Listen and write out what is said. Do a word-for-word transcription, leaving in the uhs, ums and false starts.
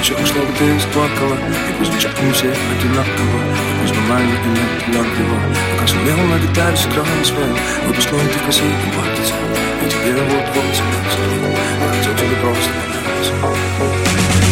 еще ушло бы ты заплакала. И пусть звучат мы все одинаково, и пусть банально и не талантливо. Пока сумел на гитаре сыграл свой выпускной ты в красивом платьице. И тебе вот-вот семнадцать лет. Я хотел тебе просто понравиться.